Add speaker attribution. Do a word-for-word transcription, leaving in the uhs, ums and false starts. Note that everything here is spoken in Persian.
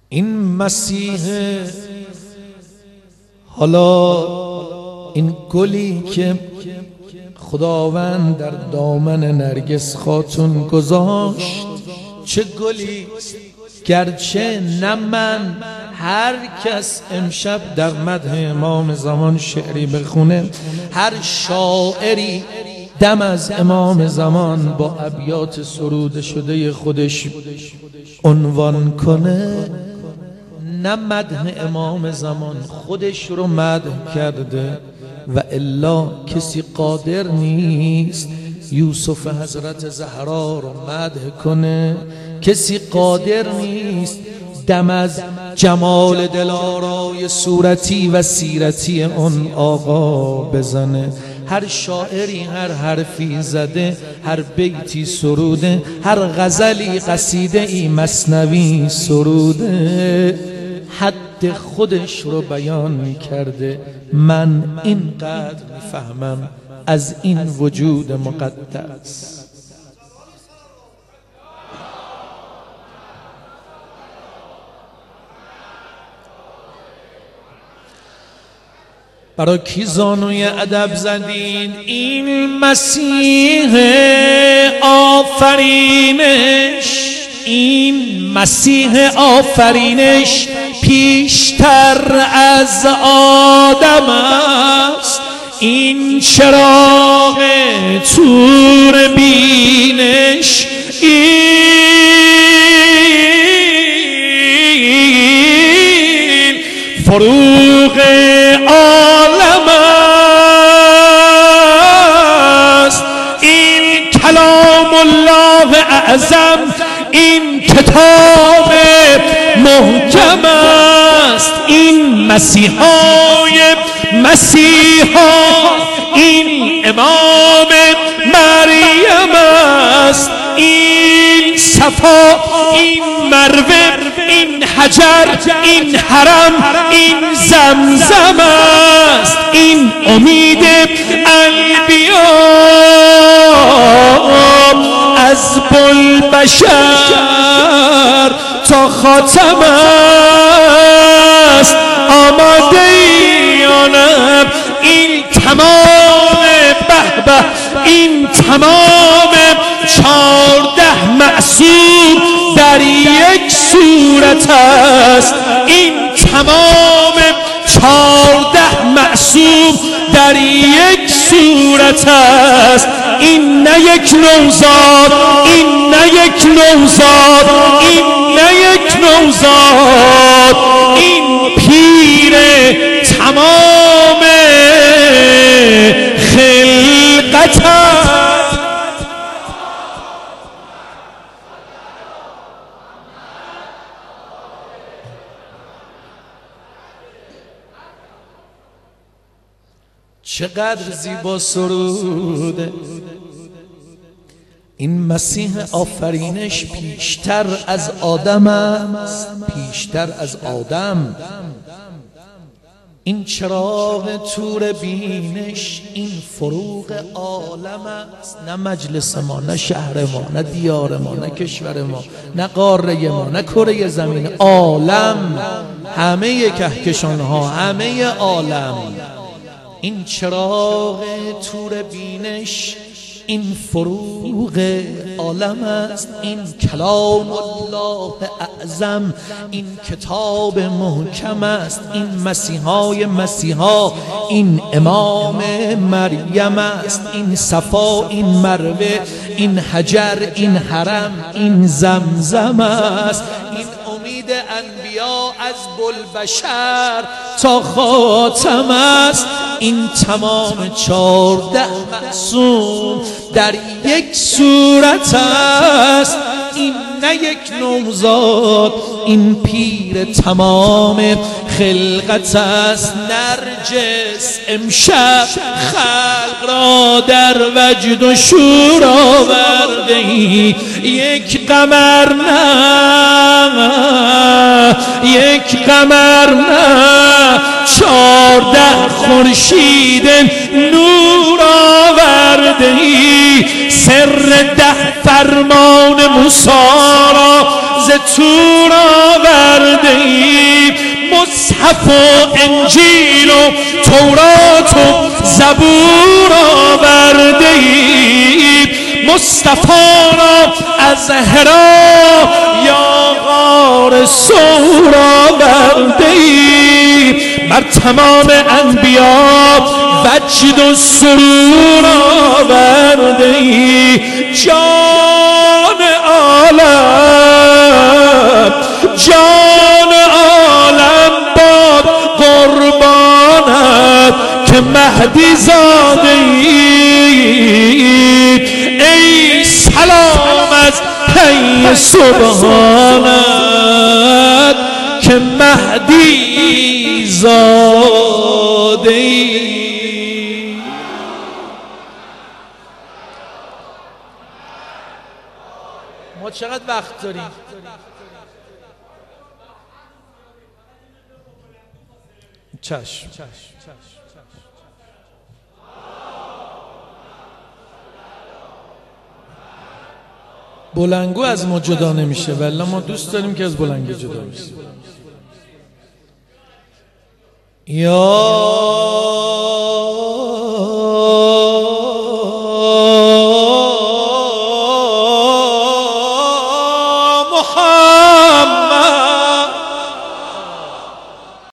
Speaker 1: این مسیح حالا این گلی که خداوند در دامن نرگس خاتون گذاشت چه گلی، گرچه نه من، هر کس امشب در مدح امام زمان شعری بخونه، هر شاعری دم از امام زمان با ابیات سرود شده خودش عنوان کنه، نه مدح امام زمان خودش رو مدح کرده و الا کسی قادر نیست یوسف حضرت زهرا رو مدح کنه، کسی قادر نیست دم از جمال دلارای صورتی و سیرتی اون آقا بزنه. هر شاعری هر حرفی زده، هر بیتی سروده، هر غزلی قصیده ای مثنوی سروده، حد خودش رو بیان کرده. من اینقدر میفهمم از این وجود مقدس. برای کی زانوی ادب زدین؟ این مسیح آفرینش، این مسیح آفرینش پیشتر از آدم است، این چراغ تور بینش، این فروغ عالم است، این کلام الله اعظم، این کتاب محکم است، این مسیحای مسیحا، این امام مریم است، این صفا، این مروه، این حجر، این حرم، این زمزم است، این امید انبیا از بوالبشر تا خاتم است. آماده ای آنم این تمام به به، این تمام چارده معصوم در یک صورت است، این تمام چارده معصوم در یک صورت است. این نه یک نوزاد، این نه یک نوزاد، این نه یک نوزاد، این پیر تمام خلقت است. چقدر زیبا سروده. این مسیح آفرینش پیشتر از آدم است، پیشتر از آدم، این چراغ تور بینش، این فروغ عالم است. نه مجلس ما، نه شهر ما، نه دیار ما، نه کشور ما، نه قاره ما، نه کره زمین، عالم، همه کهکشان ها، همه عالم. این چراغ تور بینش، این فروغ عالم است، این کلام الله اعظم، این کتاب محکم است، این مسیحای مسیحا، این امام مریم است، این صفا، این مروه، این حجر، این حرم، این زمزم است، این امید انبیا از بوالبشر تا خاتم است، این تمام چارده معصوم در یک صورت است، این نه یک نوزاد، این پیر تمام خلقت است. نرجس امشب خلق را در وجد و شور آورده ای، یک قمر نه، یک قمر نه، چارده خورشید نور آورده ای، سر ده فرمان موسی را ز ستور آورده ای، مصحف و انجیل و تورات و زبور آورده ای، مصطفی را از حرا یا غار صور آورده ای، بر تمام انبیا وجد و سرور آورده ای، جان عالم جان عالم باد قربانت که مهدی زاده ای، ای سلام از حی سبحانت که مهدی زاده ای. ما چقدر وقت داریم؟ چشم. بلنگو از ما جدا نمیشه ولی ما دوست داریم که از بلنگو جدا میشه. یا